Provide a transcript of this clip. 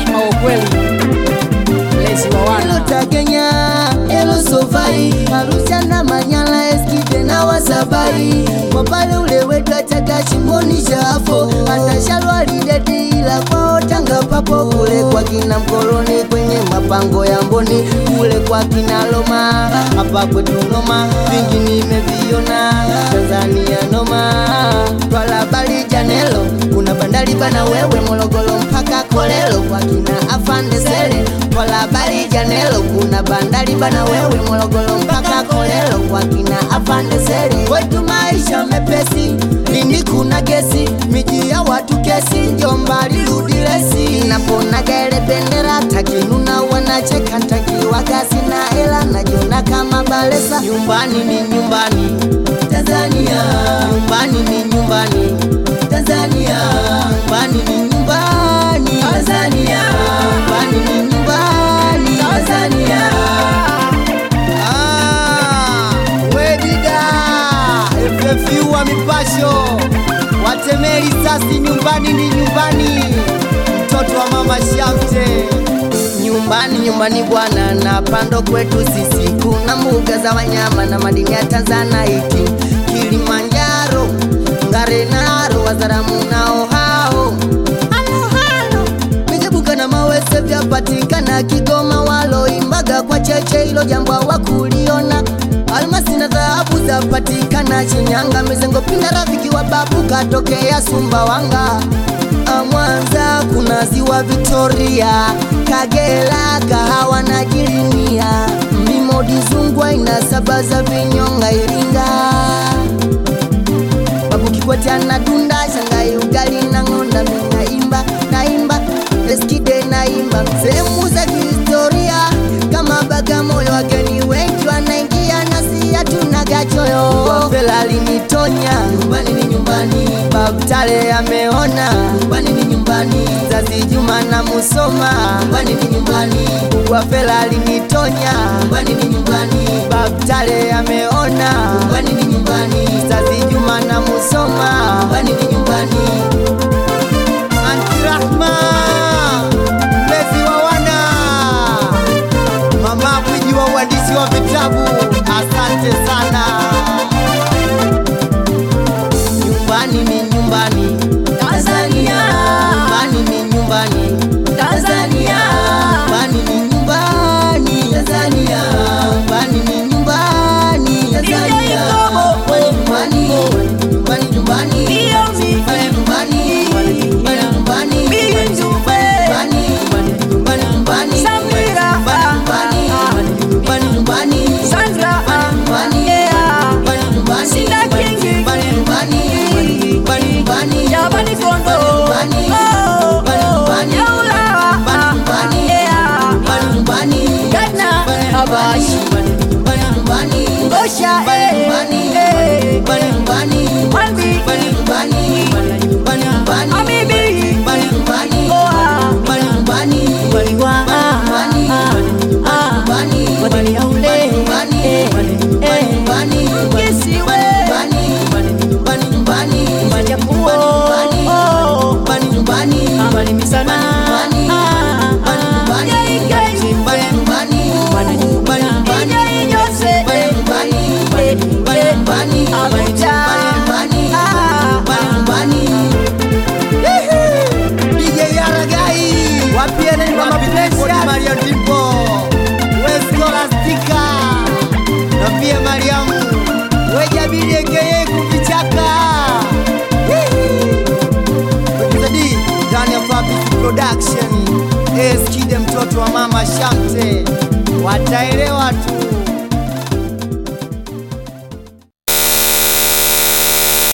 au kweli lezi wa wana Elo Takenya, elo Sofai, Arusha na Manyala, Eskide na Wasabai. Wapale ule wetu achaka shimoni shafo, hata shalwa lideti ila kwao Tanga papo. Kule kwa kina Mkoloni kwenye mapango ya Mboni, kule kwa kina Loma, hapa kwetu noma, vingi nimeviona Tanzania noma. Twala bali Janelo, kuna bandari bana wewe Morogoro mpaka Kolelo kwa kina Afande Sele. Twala bali Janelo, kuna bandari bana wewe Morogoro mpaka Kolelo kwa kina Afande Sele. Kwetu maisha mepesi, lini kuna gesi, miji ya watu kesi, Njomba lirudi lesi. Napona gele bendera, takinuna wanacheka, ntakiwa kasi na hela, najiona kama Balesa. Nyumbani ni nyumbani Tanzania, nyumbani ni nyumbani Tanzania, nyumbani ni nyumbani Tanzania, nyumbani ni nyumbani Tanzania. Wedida FFU wa mipasho watemeli sasi, nyumbani ni nyumbani, mtoto wa mama Shamte. Nyumbani nyumbani bwana, na pando kwetu sisi kuna mbuga za wanyama na madini ya Tanzanite, Kilimanjaro, Ngarenaro, Wazaramu nao hao. Halo Migebuka na Mawese vyapatikana Kigoma, walo imbaga kwa cheche, ilo jambo wakuliona. Almasi na dhahabu zapatikana Shinyanga, Mizengo Pinda, rafiki wa babu katokea Sumbawanga. Mwanza kuna ziwa Victoria, Kagera, kahawa na Jilinia, Mlimodi Zungwa inasabaza vinyonga Iringa. Babu Kikwete anadunda Shangai, ugali na ngonda, naimba Eskide naimba, sehemu za kihistoria kama Bagamoyo, wageni wengi wanaingia nasi hatuna gachoyo. Wafela alinitonya, nyumbani ni nyumbani, Babu Tale ameona, nyumbani ni nyumbani, Zazi Juma na Musoma, nyumbani ni nyumbani. Wafela alinitonya, nyumbani ni nyumbani, Babu Tale ameona, nyumbani ni nyumbani, Zazi Juma na Musoma, nyumbani ni nyumbani. Anti Rahma mlezi wa wana, mama Gwiji wa uandishi wa vitabu, asante sana. Nyumbani ni nyumbani Tanzania, nyumbani ni nyumbani Tanzania, nyumbani ni nyumbani Tanzania, nyumbani ni nyumbani Tanzania. Nyumbani nyumbani nyumbani Production Eskide mtoto wa mama Shamte, wataelewa tu.